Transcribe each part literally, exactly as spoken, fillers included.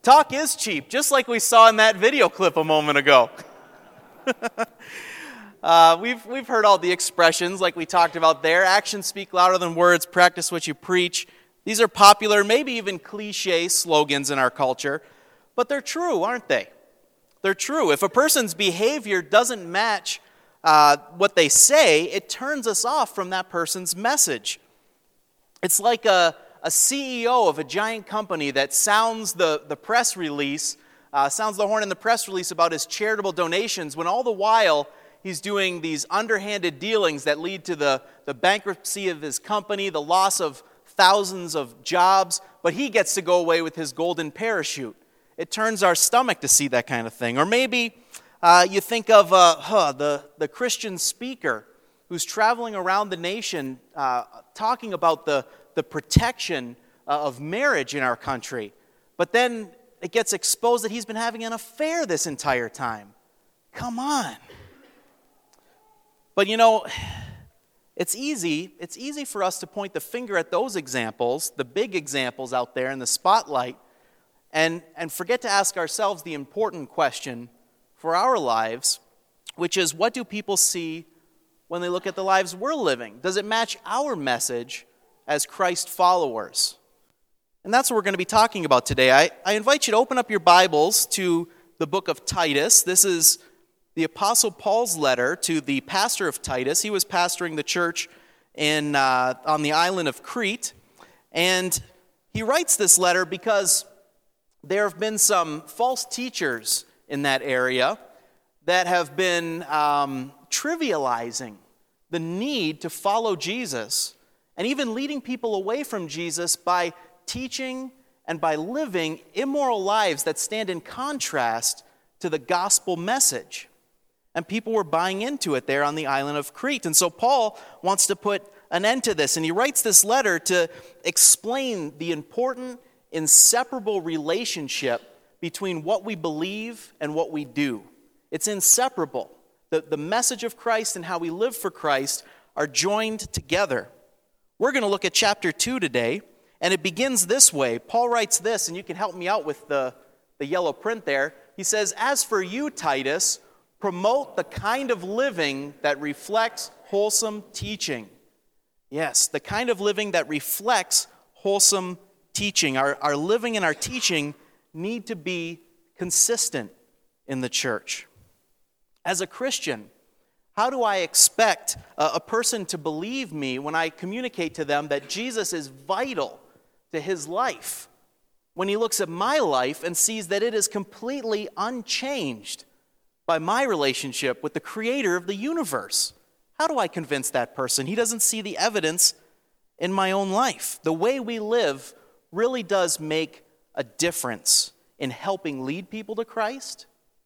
Talk is cheap, just like we saw in that video clip a moment ago. uh, we've, we've heard all the expressions like we talked about there. Actions speak louder than words. Practice what you preach. These are popular, maybe even cliche slogans in our culture, but they're true, aren't they? They're true. If a person's behavior doesn't match uh, what they say, it turns us off from that person's message. It's like a, a C E O of a giant company that sounds the, the press release, uh, sounds the horn in the press release about his charitable donations, when all the while he's doing these underhanded dealings that lead to the, the bankruptcy of his company, the loss of thousands of jobs, but he gets to go away with his golden parachute. It turns our stomach to see that kind of thing. Or maybe uh, you think of uh, huh, the, the Christian speaker who's traveling around the nation uh, talking about the, the protection uh, of marriage in our country. But then it gets exposed that he's been having an affair this entire time. Come on. But you know, it's easy, it's easy for us to point the finger at those examples, the big examples out there in the spotlight, and, and forget to ask ourselves the important question for our lives, which is, what do people see when they look at the lives we're living? Does it match our message as Christ followers? And that's what we're going to be talking about today. I, I invite you to open up your Bibles to the book of Titus. This is the Apostle Paul's letter to the pastor of Titus. He was pastoring the church in uh, on the island of Crete. And he writes this letter because there have been some false teachers in that area that have been um, trivializing the need to follow Jesus and even leading people away from Jesus by teaching and by living immoral lives that stand in contrast to the gospel message. And people were buying into it there on the island of Crete. And so Paul wants to put an end to this. And he writes this letter to explain the important, inseparable relationship between what we believe and what we do. It's inseparable. The, the message of Christ and how we live for Christ are joined together. We're going to look at chapter two today, and it begins this way. Paul writes this, and you can help me out with the, the yellow print there. He says, "As for you, Titus, promote the kind of living that reflects wholesome teaching." Yes, the kind of living that reflects wholesome teaching. Our, our living and our teaching need to be consistent in the church. As a Christian, how do I expect a, a person to believe me when I communicate to them that Jesus is vital to his life, when he looks at my life and sees that it is completely unchanged by my relationship with the creator of the universe? How do I convince that person? He doesn't see the evidence in my own life. The way we live really does make a difference in helping lead people to Christ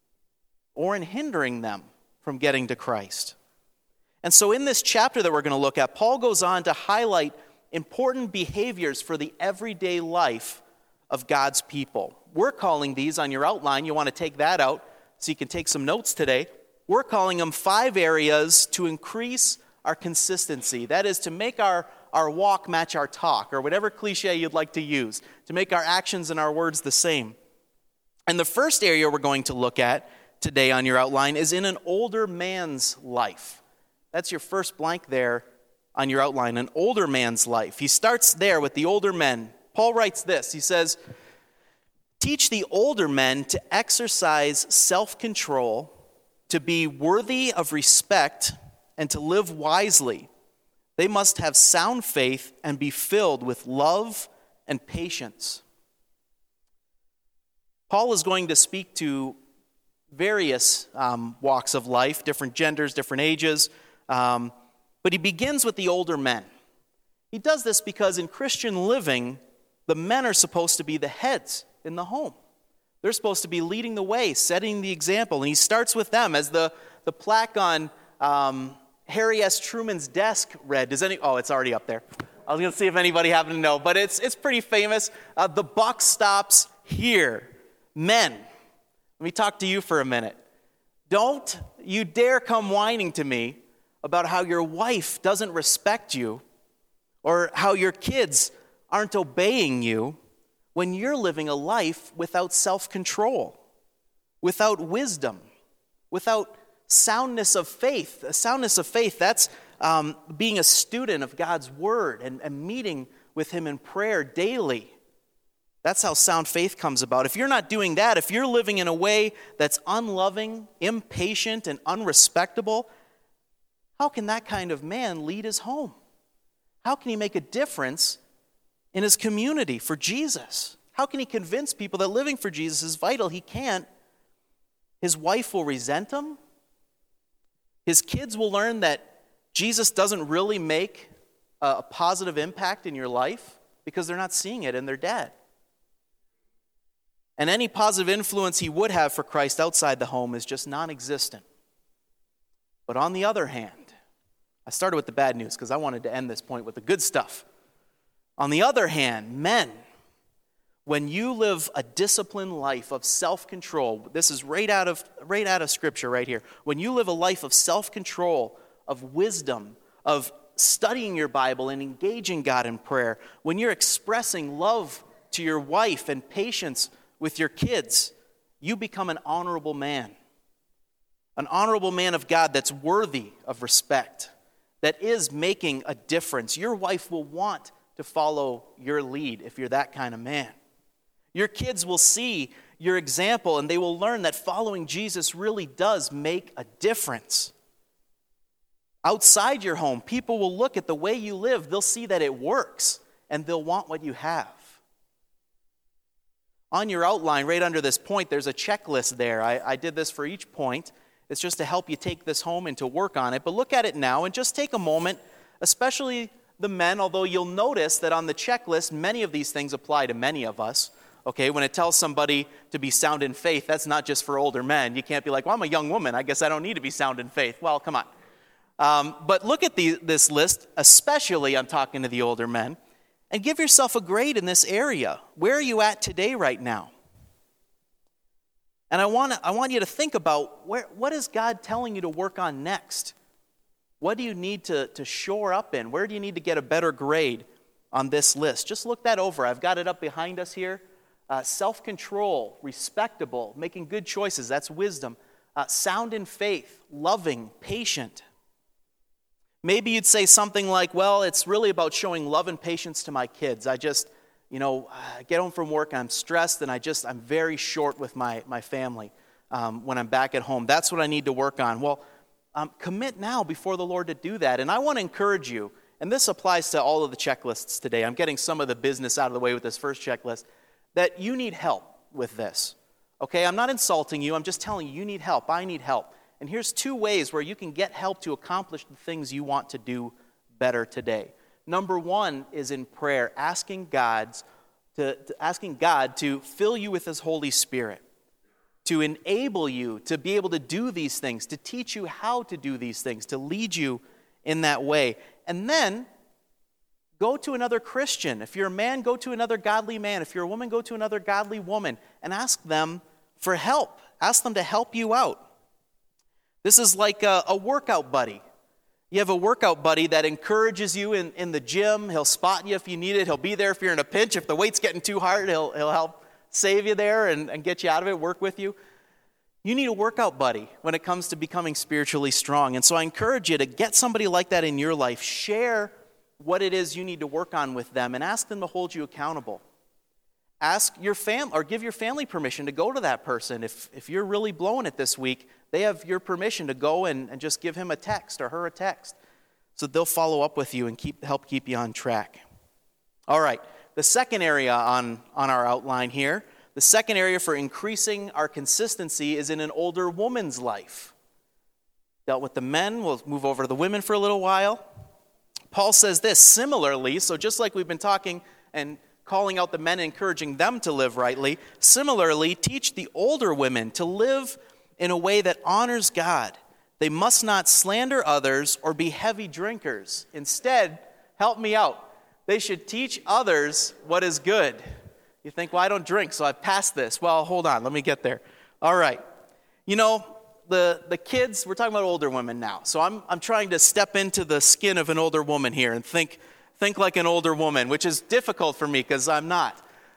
or in hindering them from getting to Christ. And so in this chapter that we're going to look at, Paul goes on to highlight important behaviors for the everyday life of God's people. We're calling these on your outline. You want to take that out so you can take some notes today. We're calling them five areas to increase our consistency. That is, to make our, our walk match our talk, or whatever cliche you'd like to use, to make our actions and our words the same. And the first area we're going to look at today on your outline is in an older man's life. That's your first blank there on your outline, an older man's life. He starts there with the older men. Paul writes this. He says, "Teach the older men to exercise self-control, to be worthy of respect, and to live wisely. They must have sound faith and be filled with love and patience." Paul is going to speak to various um, walks of life, different genders, different ages, um, but he begins with the older men. He does this because in Christian living, the men are supposed to be the heads in the home. They're supposed to be leading the way, setting the example, and he starts with them. As the, the plaque on um, Harry S. Truman's desk read, does any, oh, it's already up there. I was going to see if anybody happened to know, but it's, it's pretty famous. Uh, the buck stops here. Men, let me talk to you for a minute. Don't you dare come whining to me about how your wife doesn't respect you or how your kids aren't obeying you when you're living a life without self-control, without wisdom, without soundness of faith. A soundness of faith, that's um, being a student of God's word and, and meeting with him in prayer daily. That's how sound faith comes about. If you're not doing that, if you're living in a way that's unloving, impatient, and unrespectable, how can that kind of man lead his home? How can he make a difference in his community for Jesus? How can he convince people that living for Jesus is vital? He can't. His wife will resent him. His kids will learn that Jesus doesn't really make a positive impact in your life because they're not seeing it in their dad. And any positive influence he would have for Christ outside the home is just non-existent. But on the other hand, I started with the bad news because I wanted to end this point with the good stuff. On the other hand, men, when you live a disciplined life of self-control, this is right out of right out of Scripture right here. When you live a life of self-control, of wisdom, of studying your Bible and engaging God in prayer, when you're expressing love to your wife and patience with your kids, you become an honorable man. An honorable man of God that's worthy of respect, that is making a difference. Your wife will want to follow your lead if you're that kind of man. Your kids will see your example and they will learn that following Jesus really does make a difference. Outside your home, people will look at the way you live, they'll see that it works, and they'll want what you have. On your outline, right under this point, there's a checklist there. I, I did this for each point. It's just to help you take this home and to work on it. But look at it now and just take a moment, especially the men, although you'll notice that on the checklist, many of these things apply to many of us. Okay, when it tells somebody to be sound in faith, that's not just for older men. You can't be like, well, I'm a young woman. I guess I don't need to be sound in faith. Well, come on. Um, but look at the, this list, especially I'm talking to the older men, and give yourself a grade in this area. Where are you at today right now? And I want I want you to think about where, what is God telling you to work on next? What do you need to, to shore up in? Where do you need to get a better grade on this list? Just look that over. I've got it up behind us here. Uh, self-control, respectable, making good choices, that's wisdom. Uh, sound in faith, loving, patient. Maybe you'd say something like, well, it's really about showing love and patience to my kids. I just, you know, I get home from work and I'm stressed and I just, I'm very short with my, my family um, when I'm back at home. That's what I need to work on. Well, um, commit now before the Lord to do that. And I want to encourage you, and this applies to all of the checklists today. I'm getting some of the business out of the way with this first checklist, that you need help with this. Okay, I'm not insulting you. I'm just telling you, you need help. I need help. And here's two ways where you can get help to accomplish the things you want to do better today. Number one is in prayer, asking God's to, to asking God to fill you with His Holy Spirit, to enable you to be able to do these things, to teach you how to do these things, to lead you in that way. And then go to another Christian. If you're a man, go to another godly man. If you're a woman, go to another godly woman and ask them for help. Ask them to help you out. This is like a, a workout buddy. You have a workout buddy that encourages you in, in the gym. He'll spot you if you need it. He'll be there if you're in a pinch. If the weight's getting too hard, he'll, he'll help save you there and, and get you out of it, work with you. You need a workout buddy when it comes to becoming spiritually strong. And so I encourage you to get somebody like that in your life. Share what it is you need to work on with them and ask them to hold you accountable. Ask your fam or give your family permission to go to that person. If, if you're really blowing it this week, they have your permission to go and, and just give him a text or her a text. So they'll follow up with you and keep help keep you on track. All right, the second area on, on our outline here, the second area for increasing our consistency is in an older woman's life. Dealt with the men, we'll move over to the women for a little while. Paul says this, similarly, so just like we've been talking and calling out the men, encouraging them to live rightly, similarly, teach the older women to live in a way that honors God. They must not slander others or be heavy drinkers. Instead, help me out. They should teach others what is good. You think, well, I don't drink, so I've passed this. Well, hold on, let me get there. All right. You know, the, the kids, we're talking about older women now. So I'm I'm trying to step into the skin of an older woman here and think think like an older woman, which is difficult for me because I'm not.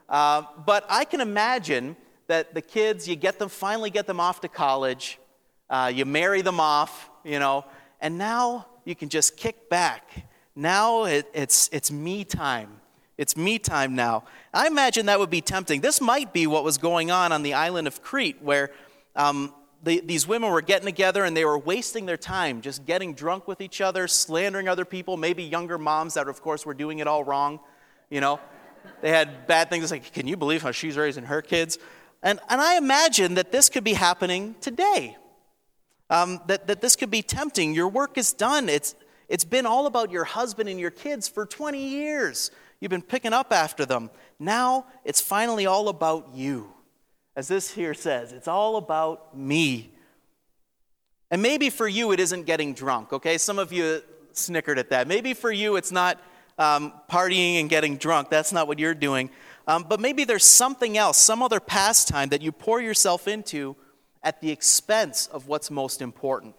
Uh, but I can imagine that the kids, you get them, finally get them off to college, uh, you marry them off, you know, and now you can just kick back. Now it, it's it's me time. It's me time now. I imagine that would be tempting. This might be what was going on on the island of Crete, where um, the, these women were getting together and they were wasting their time just getting drunk with each other, slandering other people, maybe younger moms that, of course, were doing it all wrong. You know, they had bad things like, can you believe how she's raising her kids? And, and I imagine that this could be happening today, um, that, that this could be tempting. Your work is done. It's It's been all about your husband and your kids for twenty years. You've been picking up after them. Now it's finally all about you. As this here says, it's all about me. And maybe for you it isn't getting drunk, okay? Some of you snickered at that. Maybe for you it's not um, partying and getting drunk. That's not what you're doing. Um, but maybe there's something else, some other pastime that you pour yourself into at the expense of what's most important.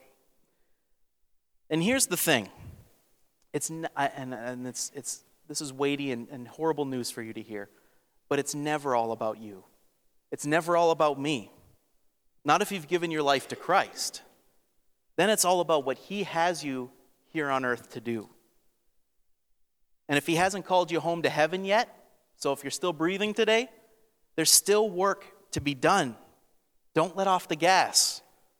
And here's the thing. It's and, and it's it's this is weighty and, and horrible news for you to hear, but it's never all about you. It's never all about me. Not if you've given your life to Christ. Then it's all about what he has you here on earth to do. And if he hasn't called you home to heaven yet, so if you're still breathing today, there's still work to be done. Don't let off the gas.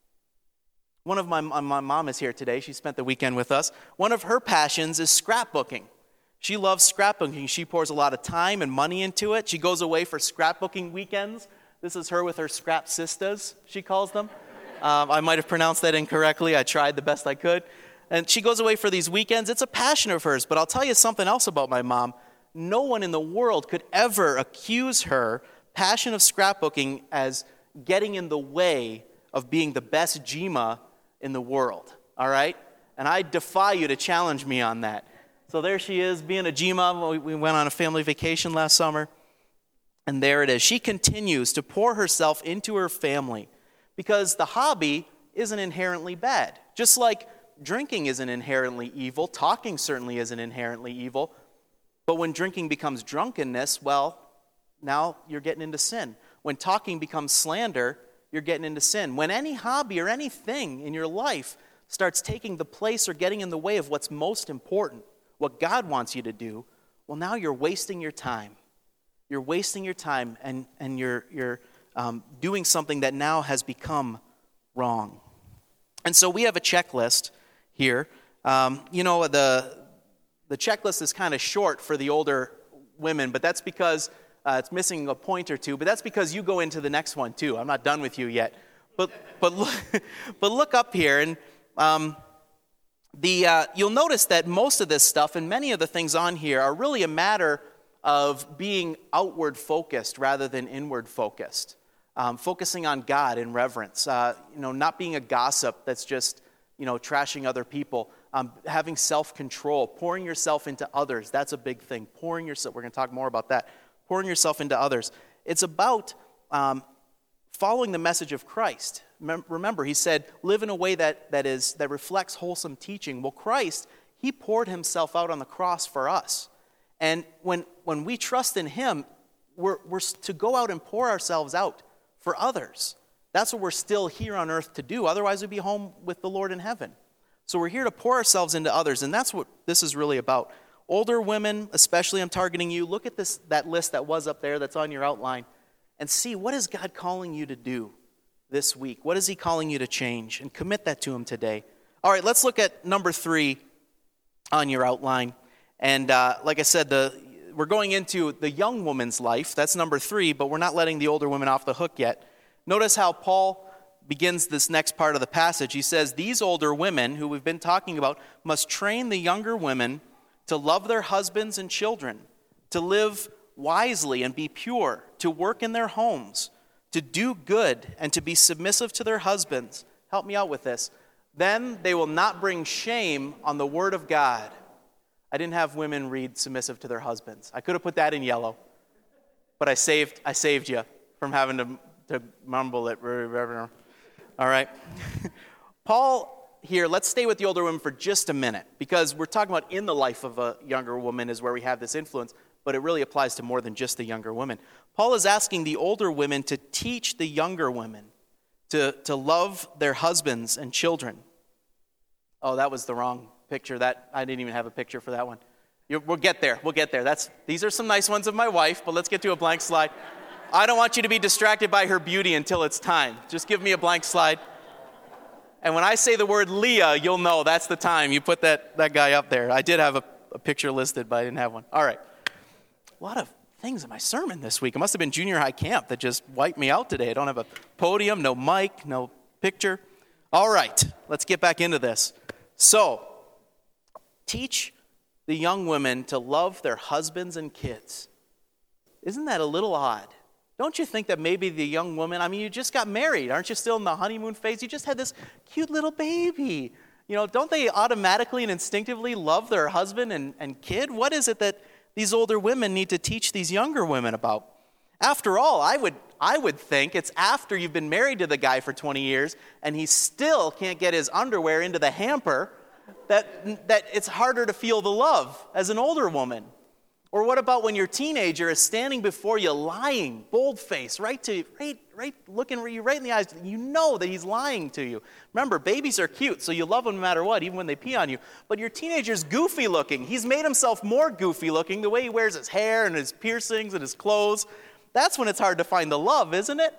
One of my, my mom is here today. She spent the weekend with us. One of her passions is scrapbooking. She loves scrapbooking. She pours a lot of time and money into it. She goes away for scrapbooking weekends. This is her with her scrap sisters, she calls them. Um, I might have pronounced that incorrectly. I tried the best I could. And she goes away for these weekends. It's a passion of hers. But I'll tell you something else about my mom. No one in the world could ever accuse her passion of scrapbooking as getting in the way of being the best Jima in the world, all right? And I defy you to challenge me on that. So there she is, being a Jima. We went on a family vacation last summer, and there it is. She continues to pour herself into her family because the hobby isn't inherently bad. Just like drinking isn't inherently evil, talking certainly isn't inherently evil, but when drinking becomes drunkenness, well, now you're getting into sin. When talking becomes slander, you're getting into sin. When any hobby or anything in your life starts taking the place or getting in the way of what's most important, what God wants you to do, well, now you're wasting your time. You're wasting your time, and, and you're, you're um, doing something that now has become wrong. And so we have a checklist here. Um, you know, the, the checklist is kind of short for the older women, but that's because Uh, it's missing a point or two, but that's because you go into the next one too. I'm not done with you yet. But but look, but look up here, and um, the uh, you'll notice that most of this stuff and many of the things on here are really a matter of being outward focused rather than inward focused. Um, focusing on God in reverence. Uh, you know, not being a gossip that's just you know trashing other people. Um, having self-control, pouring yourself into others. That's a big thing. Pouring yourself. We're going to talk more about that. Pouring yourself into others. It's about um, following the message of Christ. Remember, he said, live in a way that, that is that reflects wholesome teaching. Well, Christ, he poured himself out on the cross for us. And when when we trust in him, we're, we're to go out and pour ourselves out for others. That's what we're still here on earth to do. Otherwise, we'd be home with the Lord in heaven. So we're here to pour ourselves into others, and that's what this is really about. Older women, especially, I'm targeting you. Look at this that list that was up there that's on your outline and see, what is God calling you to do this week? What is he calling you to change? And commit that to him today. All right, let's look at number three on your outline. And uh, like I said, the we're going into the young woman's life. That's number three, but we're not letting the older women off the hook yet. Notice how Paul begins this next part of the passage. He says, these older women, who we've been talking about, must train the younger women to love their husbands and children, to live wisely and be pure, to work in their homes, to do good, and to be submissive to their husbands. Help me out with this. Then they will not bring shame on the word of God. I didn't have women read submissive to their husbands. I could have put that in yellow, but I saved I saved you from having to, to mumble it. All right. Paul here, let's stay with the older women for just a minute, because we're talking about in the life of a younger woman is where we have this influence. but it really applies to more than just the younger women. Paul is asking the older women to teach the younger women to, to love their husbands and children. Oh, that was the wrong picture. That I didn't even have a picture for that one. You, we'll get there. We'll get there. That's these are some nice ones of my wife, but let's get to a blank slide. I don't want you to be distracted by her beauty until it's time. Just give me a blank slide. And when I say the word Leah, you'll know that's the time. You put that, that guy up there. I did have a, a picture listed, but I didn't have one. All right. A lot of things in my sermon this week. It must have been junior high camp that just wiped me out today. I don't have a podium, no mic, no picture. All right. Let's get back into this. So, teach the young women to love their husbands and kids. Isn't that a little odd? Don't you think that maybe the young woman, I mean, you just got married. Aren't you still in the honeymoon phase? You just had this cute little baby. You know, don't they automatically and instinctively love their husband and, and kid? What is it that these older women need to teach these younger women about? After all, I would I would think it's after you've been married to the guy for twenty years and he still can't get his underwear into the hamper that that it's harder to feel the love as an older woman. Or what about when your teenager is standing before you lying, bold-faced, right to right, right, looking you right in the eyes. You know that he's lying to you. Remember, babies are cute, so you love them no matter what, even when they pee on you. But your teenager's goofy-looking. He's made himself more goofy-looking, the way he wears his hair and his piercings and his clothes. That's when it's hard to find the love, isn't it?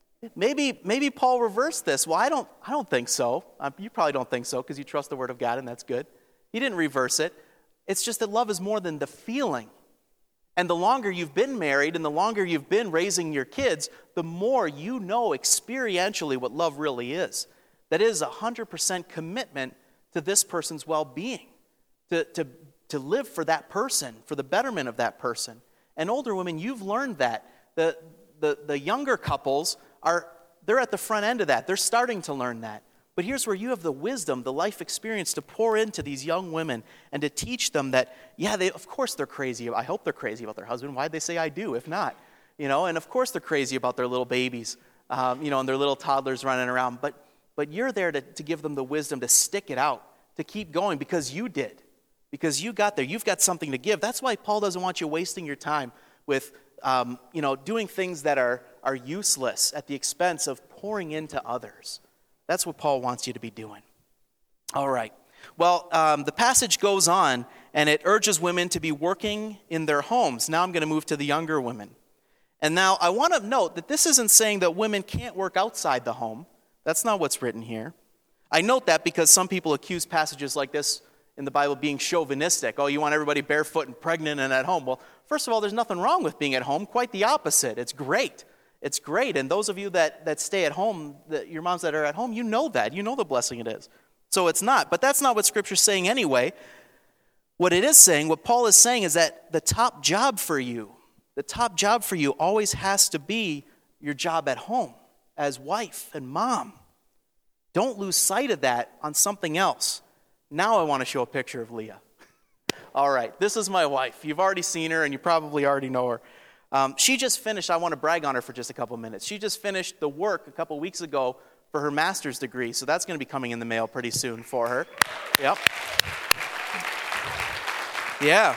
Maybe maybe Paul reversed this. Well, I don't I don't think so. Um, you probably don't think so because you trust the Word of God, and that's good. He didn't reverse it. It's just that love is more than the feeling. And the longer you've been married and the longer you've been raising your kids, the more you know experientially what love really is. That is a one hundred percent commitment to this person's well-being, to, to, to live for that person, for the betterment of that person. And older women, you've learned that. The, the, the younger couples, are they're at the front end of that. They're starting to learn that. But here's where you have the wisdom, the life experience to pour into these young women and to teach them that, yeah, they of course they're crazy. I hope they're crazy about their husband. Why'd they say I do, if not? You know, and of course they're crazy about their little babies, um, you know, and their little toddlers running around. But but you're there to, to give them the wisdom to stick it out, to keep going because you did, because you got there. You've got something to give. That's why Paul doesn't want you wasting your time with, um, you know, doing things that are are useless at the expense of pouring into others. That's what Paul wants you to be doing. All right. Well, um, the passage goes on, and it urges women to be working in their homes. Now I'm going to move to the younger women. And now I want to note that this isn't saying that women can't work outside the home. That's not what's written here. I note that because some people accuse passages like this in the Bible being chauvinistic. Oh, you want everybody barefoot and pregnant and at home. Well, first of all, there's nothing wrong with being at home. Quite the opposite. It's great. It's great, and those of you that, that stay at home, that your moms that are at home, you know that. You know the blessing it is. So it's not, but that's not what Scripture's saying anyway. What it is saying, what Paul is saying is that the top job for you, the top job for you always has to be your job at home as wife and mom. Don't lose sight of that on something else. Now I want to show a picture of Leah. All right, this is my wife. You've already seen her, and you probably already know her. Um, she just finished, I want to brag on her for just a couple minutes. She just finished the work a couple weeks ago for her master's degree, so that's going to be coming in the mail pretty soon for her. Yep. Yeah.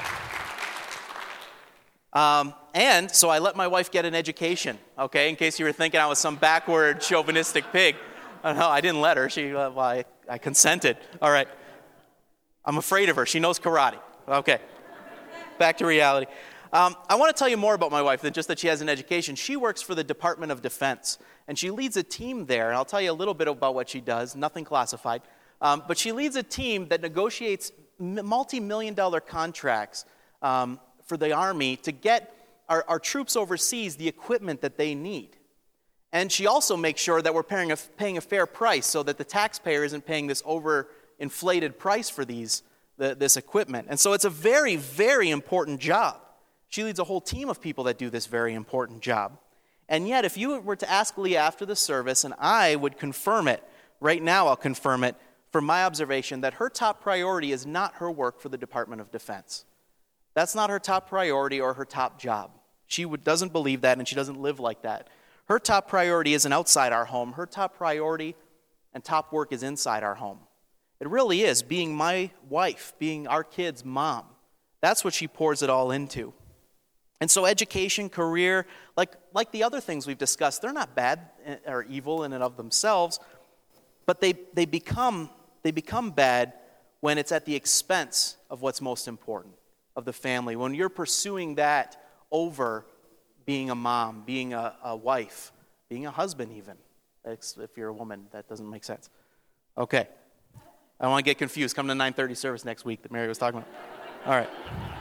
Um, and so I let my wife get an education, okay, in case you were thinking I was some backward chauvinistic pig. Uh, no, I didn't let her. She, uh, well, I, I consented. All right. I'm afraid of her. She knows karate. Okay. Back to reality. Um, I want to tell you more about my wife than just that she has an education. She works for the Department of Defense, and she leads a team there. And I'll tell you a little bit about what she does, nothing classified. Um, but she leads a team that negotiates multi-million dollar contracts um, for the Army to get our, our troops overseas the equipment that they need. And she also makes sure that we're paying a, paying a fair price so that the taxpayer isn't paying this overinflated price for these the, this equipment. And so it's a very, very important job. She leads a whole team of people that do this very important job. And yet, if you were to ask Leah after the service, and I would confirm it, right now I'll confirm it, from my observation, that her top priority is not her work for the Department of Defense. That's not her top priority or her top job. She would, doesn't believe that, and she doesn't live like that. Her top priority isn't outside our home. Her top priority and top work is inside our home. It really is being my wife, being our kids' mom. That's what she pours it all into. And so education, career, like, like the other things we've discussed, they're not bad or evil in and of themselves, but they, they, become, they become bad when it's at the expense of what's most important, of the family. When you're pursuing that over being a mom, being a, a wife, being a husband even. If you're a woman, that doesn't make sense. Okay. I don't want to get confused. Come to nine thirty service next week that Mary was talking about. All right.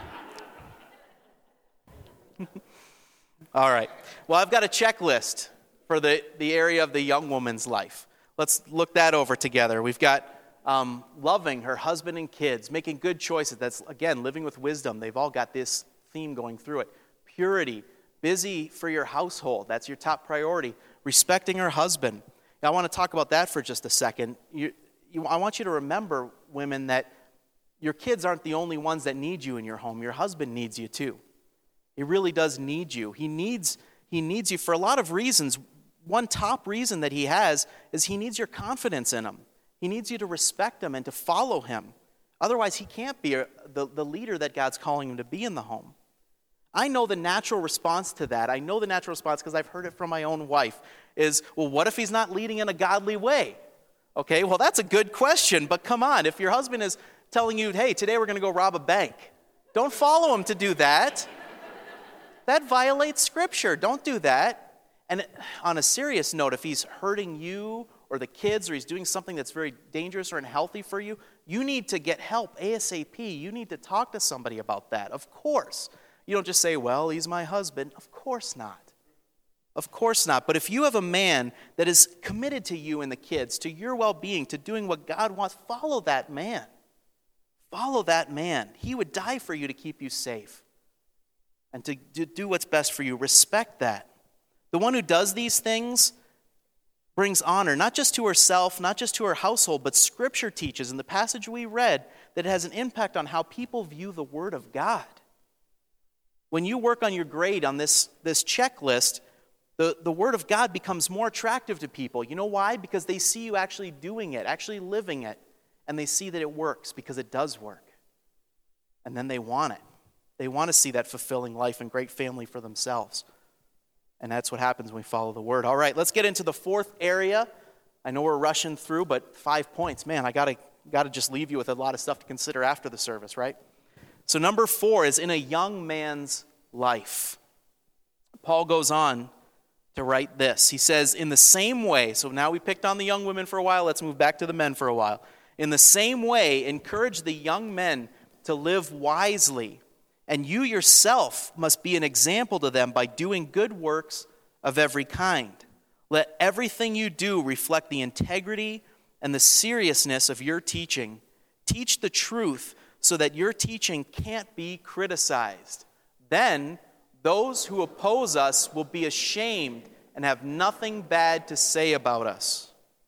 All right. Well, I've got a checklist for the, the area of the young woman's life. Let's look that over together. We've got um, loving her husband and kids, making good choices. That's, again, living with wisdom. They've all got this theme going through it. Purity, busy for your household. That's your top priority. Respecting her husband. Now, I want to talk about that for just a second. You, you, I want you to remember, women, that your kids aren't the only ones that need you in your home. Your husband needs you too. He really does need you. He needs, he needs you for a lot of reasons. One top reason that he has is he needs your confidence in him. He needs you to respect him and to follow him. Otherwise, he can't be a, the, the leader that God's calling him to be in the home. I know the natural response to that. I know the natural response because I've heard it from my own wife is, well, what if he's not leading in a godly way? Okay, well, that's a good question, but come on. If your husband is telling you, hey, today we're going to go rob a bank, don't follow him to do that. That violates Scripture. Don't do that. And on a serious note, if he's hurting you or the kids or he's doing something that's very dangerous or unhealthy for you, you need to get help ASAP. You need to talk to somebody about that, of course. You don't just say, well, he's my husband. Of course not. Of course not. But if you have a man that is committed to you and the kids, to your well-being, to doing what God wants, follow that man. Follow that man. He would die for you to keep you safe and to do what's best for you. Respect that. The one who does these things brings honor, not just to herself, not just to her household, but Scripture teaches in the passage we read that it has an impact on how people view the Word of God. When you work on your grade on this, this checklist, the, the Word of God becomes more attractive to people. You know why? Because they see you actually doing it, actually living it, and they see that it works because it does work. And then they want it. They want to see that fulfilling life and great family for themselves. And that's what happens when we follow the Word. All right, let's get into the fourth area. I know we're rushing through, but five points. Man, I got to got to just leave you with a lot of stuff to consider after the service, right? So number four is in a young man's life. Paul goes on to write this. He says, in the same way, so now we picked on the young women for a while, let's move back to the men for a while. In the same way, encourage the young men to live wisely, and you yourself must be an example to them by doing good works of every kind. Let everything you do reflect the integrity and the seriousness of your teaching. Teach the truth so that your teaching can't be criticized. Then those who oppose us will be ashamed and have nothing bad to say about us.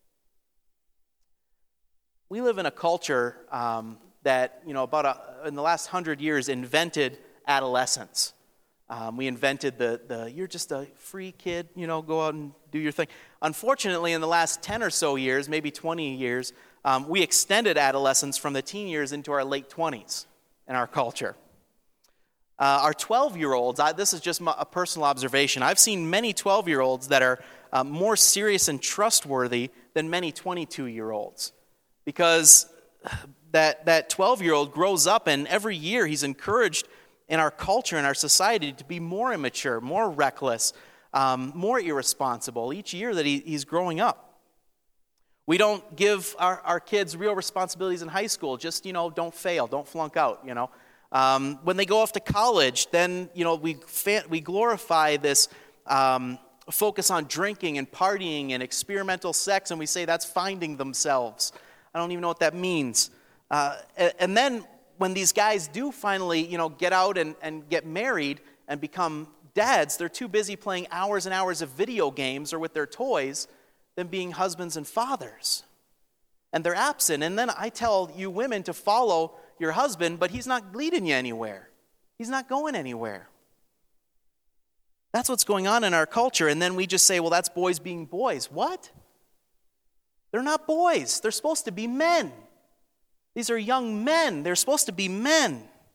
We live in a culture um, that, you know, about a, in the last hundred years invented adolescence. Um, we invented the, the, you're just a free kid, you know, go out and do your thing. Unfortunately, in the last ten or so years, maybe twenty years, um, we extended adolescence from the teen years into our late twenties in our culture. Uh, our twelve-year-olds, I, this is just my, a personal observation. I've seen many twelve-year-olds that are uh, more serious and trustworthy than many twenty-two-year-olds. Because that that twelve-year-old grows up, and every year he's encouraged in our culture, in our society, to be more immature, more reckless, um, more irresponsible each year that he, he's growing up. We don't give our, our kids real responsibilities in high school. Just, you know, don't fail, don't flunk out, you know. Um, when they go off to college, then, you know, we fa- we glorify this um, focus on drinking and partying and experimental sex, and we say that's finding themselves. I don't even know what that means. Uh, and then when these guys do finally, you know, get out and, and get married and become dads, they're too busy playing hours and hours of video games or with their toys than being husbands and fathers. And they're absent. And then I tell you women to follow your husband, but he's not leading you anywhere. He's not going anywhere. That's what's going on in our culture. And then we just say, well, that's boys being boys. What? They're not boys. They're supposed to be men. These are young men. They're supposed to be men.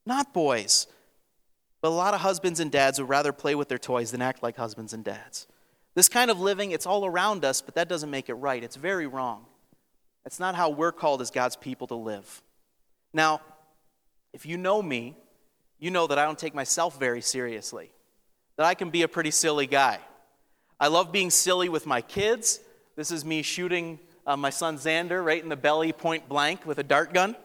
Not boys. But a lot of husbands and dads would rather play with their toys than act like husbands and dads. This kind of living, it's all around us, but that doesn't make it right. It's very wrong. That's not how we're called as God's people to live. Now, if you know me, you know that I don't take myself very seriously. That I can be a pretty silly guy. I love being silly with my kids. This is me shooting uh, my son Xander right in the belly point blank with a dart gun.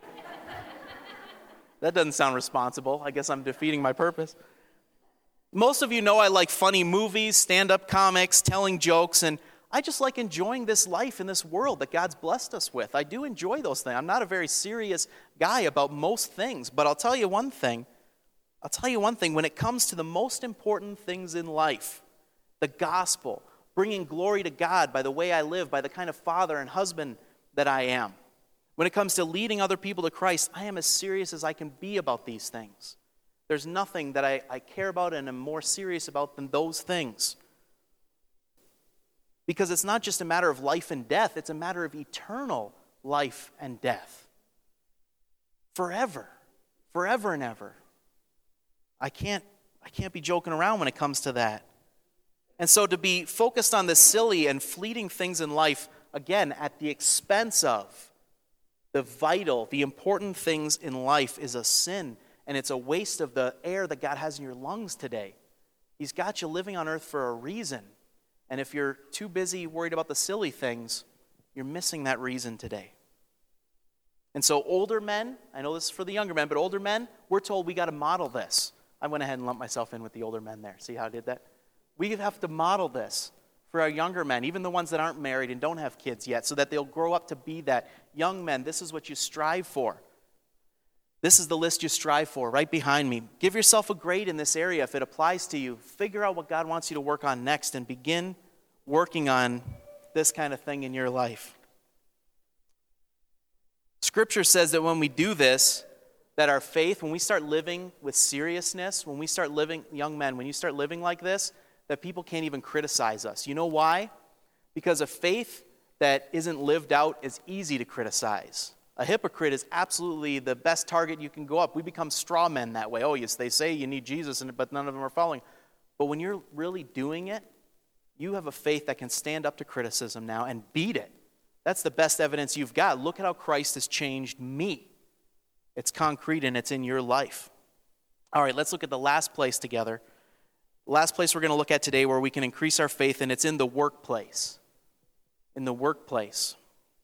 That doesn't sound responsible. I guess I'm defeating my purpose. Most of you know I like funny movies, stand-up comics, telling jokes, and I just like enjoying this life in this world that God's blessed us with. I do enjoy those things. I'm not a very serious guy about most things, but I'll tell you one thing. I'll tell you one thing. When it comes to the most important things in life, the gospel, bringing glory to God by the way I live, by the kind of father and husband that I am, when it comes to leading other people to Christ, I am as serious as I can be about these things. There's nothing that I, I care about and am more serious about than those things. Because it's not just a matter of life and death, it's a matter of eternal life and death. Forever. Forever and ever. I can't, I can't be joking around when it comes to that. And so to be focused on the silly and fleeting things in life, again, at the expense of the vital, the important things in life is a sin, and it's a waste of the air that God has in your lungs today. He's got you living on earth for a reason. And if you're too busy worried about the silly things, you're missing that reason today. And so older men, I know this is for the younger men, but older men, we're told we got to model this. I went ahead and lumped myself in with the older men there. See how I did that? We have to model this for our younger men, even the ones that aren't married and don't have kids yet, so that they'll grow up to be that. Young men, this is what you strive for. This is the list you strive for, right behind me. Give yourself a grade in this area if it applies to you. Figure out what God wants you to work on next and begin working on this kind of thing in your life. Scripture says that when we do this, that our faith, when we start living with seriousness, when we start living, young men, when you start living like this, that people can't even criticize us. You know why? Because a faith that isn't lived out is easy to criticize. A hypocrite is absolutely the best target you can go up. We become straw men that way. Oh, yes, they say you need Jesus, but none of them are following. But when you're really doing it, you have a faith that can stand up to criticism now and beat it. That's the best evidence you've got. Look at how Christ has changed me. It's concrete and it's in your life. All right, let's look at the last place together. Last place we're going to look at today where we can increase our faith, and it's in the workplace. In the workplace.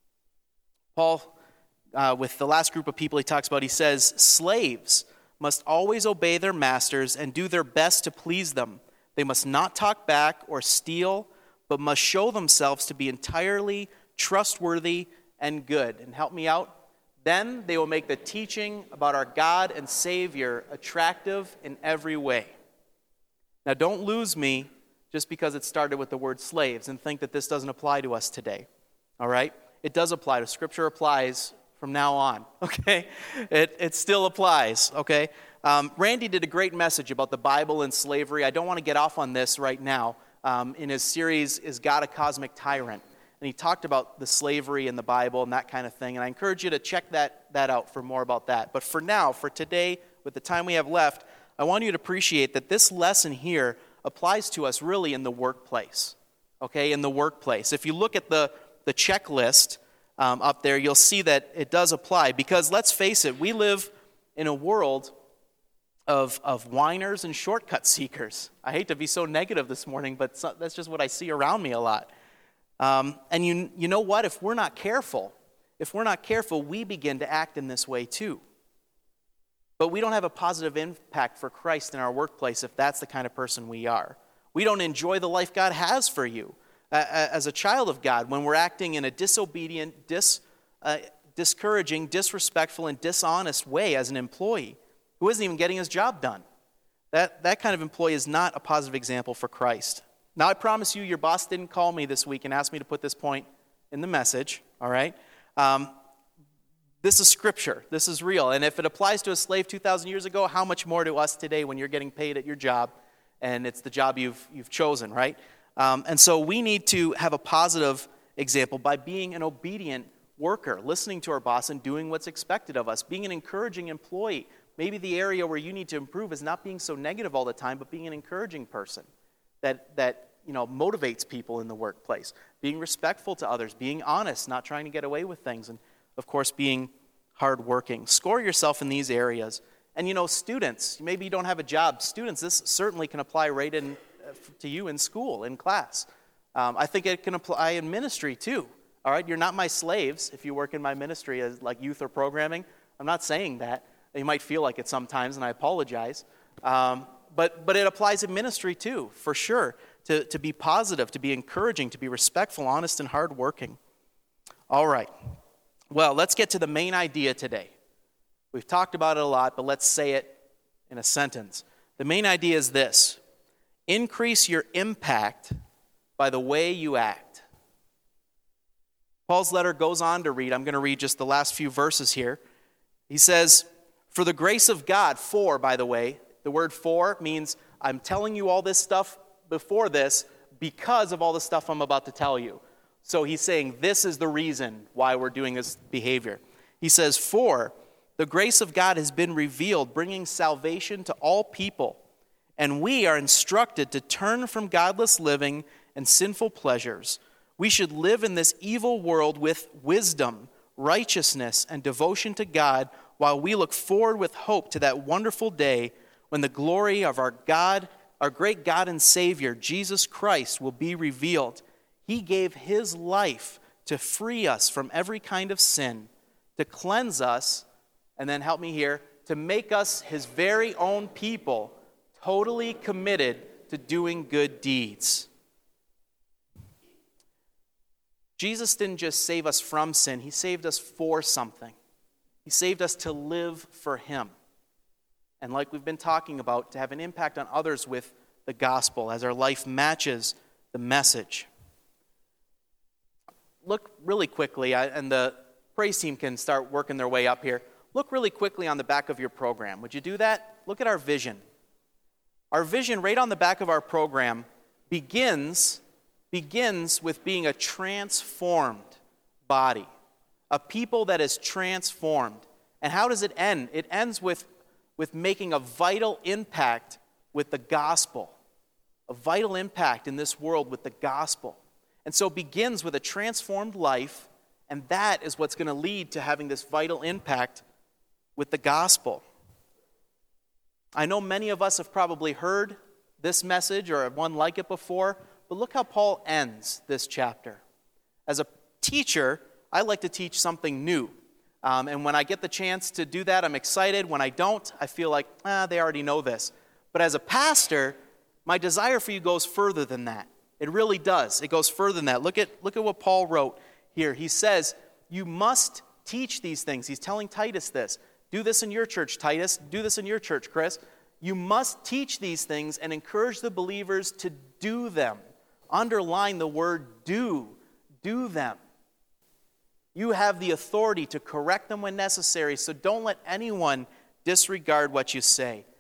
Paul, uh, with the last group of people he talks about, he says, slaves must always obey their masters and do their best to please them. They must not talk back or steal, but must show themselves to be entirely trustworthy and good. And help me out. Then they will make the teaching about our God and Savior attractive in every way. Now, don't lose me just because it started with the word slaves and think that this doesn't apply to us today. All right? It does apply to Scripture applies from now on. Okay? It it still applies. Okay? Um, Randy did a great message about the Bible and slavery. I don't want to get off on this right now. Um, in his series, Is God a Cosmic Tyrant? And he talked about the slavery in the Bible and that kind of thing. And I encourage you to check that, that out for more about that. But for now, for today, with the time we have left, I want you to appreciate that this lesson here applies to us really in the workplace. Okay, in the workplace. If you look at the, the checklist um, up there, you'll see that it does apply. Because let's face it, we live in a world of, of whiners and shortcut seekers. I hate to be so negative this morning, but so, that's just what I see around me a lot. Um, and you, you know what? If we're not careful, if we're not careful, we begin to act in this way too. But we don't have a positive impact for Christ in our workplace if that's the kind of person we are. We don't enjoy the life God has for you uh, as a child of God when we're acting in a disobedient, dis, uh, discouraging, disrespectful, and dishonest way as an employee who isn't even getting his job done. That, that kind of employee is not a positive example for Christ. Now, I promise you, your boss didn't call me this week and ask me to put this point in the message, all right? Um, This is Scripture. This is real. And if it applies to a slave two thousand years ago, how much more to us today when you're getting paid at your job and it's the job you've you've chosen, right? Um, and so we need to have a positive example by being an obedient worker, listening to our boss and doing what's expected of us, being an encouraging employee, Maybe the area where you need to improve is not being so negative all the time, but being an encouraging person that, that you know, motivates people in the workplace. Being respectful to others, being honest, not trying to get away with things, and, of course, being hardworking. Score yourself in these areas. And, you know, students, maybe you don't have a job. Students, this certainly can apply right in uh, to you in school, in class. Um, I think it can apply in ministry, too. All right, you're not my slaves if you work in my ministry as like youth or programming. I'm not saying that. You might feel like it sometimes, and I apologize. Um, but but it applies in ministry too, for sure. To, to be positive, to be encouraging, to be respectful, honest, and hardworking. All right. Well, let's get to the main idea today. We've talked about it a lot, but let's say it in a sentence. The main idea is this: increase your impact by the way you act. Paul's letter goes on to read, I'm going to read just the last few verses here. He says, for the grace of God, for, by the way, the word for means I'm telling you all this stuff before this because of all the stuff I'm about to tell you. So he's saying this is the reason why we're doing this behavior. He says, for the grace of God has been revealed, bringing salvation to all people, and we are instructed to turn from godless living and sinful pleasures. We should live in this evil world with wisdom, righteousness, and devotion to God, while we look forward with hope to that wonderful day when the glory of our God, our great God and Savior, Jesus Christ, will be revealed. He gave his life to free us from every kind of sin, to cleanse us, and then help me here, to make us his very own people, totally committed to doing good deeds. Jesus didn't just save us from sin, he saved us for something. He saved us to live for him. And like we've been talking about, to have an impact on others with the gospel as our life matches the message. Look really quickly, and the praise team can start working their way up here. Look really quickly on the back of your program. Would you do that? Look at our vision. Our vision right on the back of our program begins begins with being a transformed body, a people that is transformed. And how does it end? It ends with, with making a vital impact with the gospel, a vital impact in this world with the gospel. And so it begins with a transformed life, and that is what's going to lead to having this vital impact with the gospel. I know many of us have probably heard this message or one like it before, but look how Paul ends this chapter. As a teacher, I like to teach something new. Um, and when I get the chance to do that, I'm excited. When I don't, I feel like, ah, they already know this. But as a pastor, my desire for you goes further than that. It really does. It goes further than that. Look at, look at what Paul wrote here. He says, you must teach these things. He's telling Titus this. Do this in your church, Titus. Do this in your church, Chris. You must teach these things and encourage the believers to do them. Underline the word do. Do them. You have the authority to correct them when necessary, so don't let anyone disregard what you say.